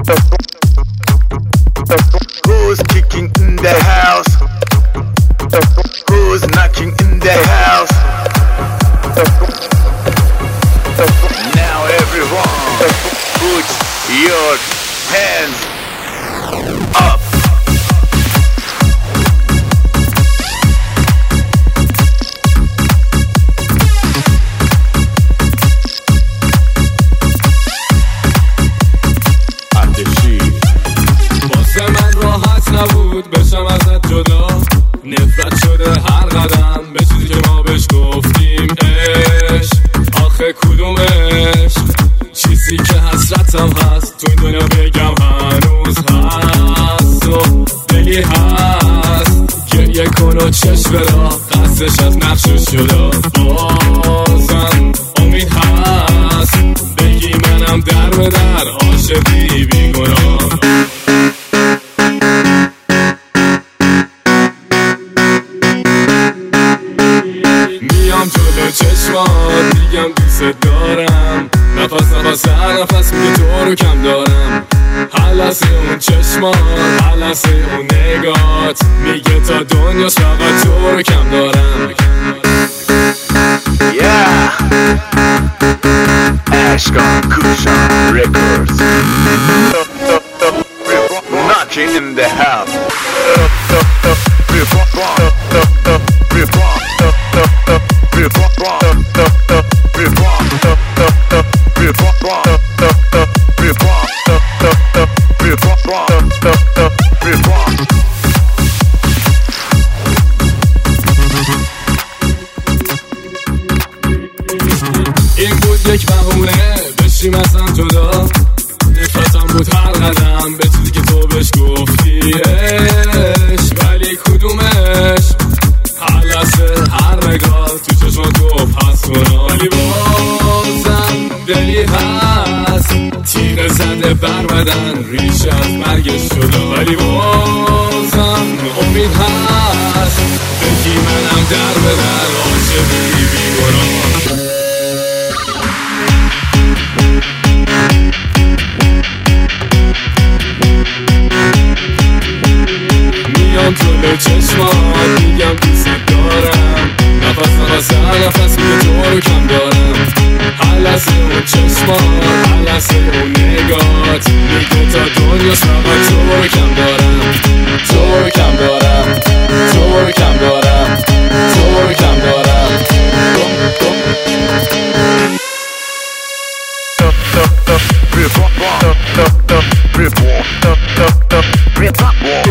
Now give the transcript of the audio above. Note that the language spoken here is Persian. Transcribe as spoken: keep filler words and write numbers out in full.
Who's kicking in the house? Who's knocking in the house? Now everyone, put your hands up. واسه من راحت نبود بشم ازت جدا، نفرت شده هر قدم به چیزی که ما بهش گفتیم عشق. آخه کدوم عشق؟ چیزی که حسرتم هست تو این دنیا بگم هنوز هست و دلی هست. گریه کن و چشم برا قصدش از نقشش جدا، بازم امید هست بگی منم در به در عاشقی بیگناه. میام جلو چشمات میگم دوست دارم، نفس نفس هر نفس میگه تو رو کم دارم. هر لحظه اون چشمات، هر لحظه اون نگات میگه تا دنیاست فقط تو رو کم دارم. Yeah, Ashkan Kushan Records. Knocking in the house. این بود یک بهونه بشیم از هم جدا، نفرتم بود هر قدم به چیزی که تو بهش گفتیش. ولی کدومش؟ هر لحظه هر نگاه تو چشم گفت هست گناه. ولی بازم دلی هست تیغ زده بر بدن ریشه از مرگش شده. ولی بازم امید هست بگی منم در به در عاشقی بیگناه. میام جلو چشمات میگم دوست دارم، نفس نفس هر نفس میگه تو رو کم دارم. هر لحظه اون چشمات، هر لحظه اون نگات میگه تا دنیاست فقط تو رو کم دارم. تو رو کم دارم، تو رو کم دارم، تو رو کم دارم. Rip, rip, rip, rip, rip, rip, rip, rip, rip, rip,